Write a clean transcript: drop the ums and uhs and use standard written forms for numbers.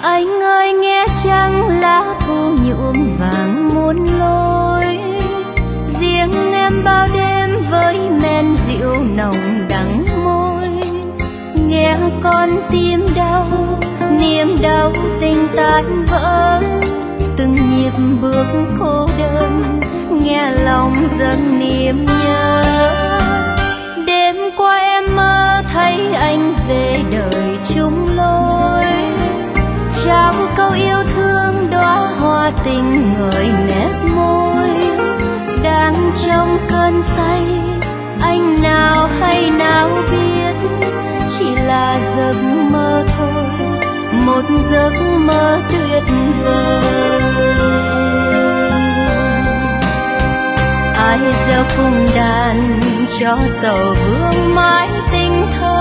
Anh ơi nghe chăng lá thu nhuộm vàng muôn lối, riêng em bao đêm với men rượu nồng đắng môi. Nghe con tim đau, niềm đau tình tan vỡ, từng nhịp bước cô đơn, nghe lòng dâng niềm nhớ. Đêm qua em mơ thấy anh về đời chung lối, trao câu yêu thương đóa hoa tình ngời nét môi. Đang trong cơn say, anh nào hay nào biết, chỉ là giấc mơ thôi, một giấc mơ tuyệt vời. Ai gieo cung đàn cho sầu vương mãi tình thơ,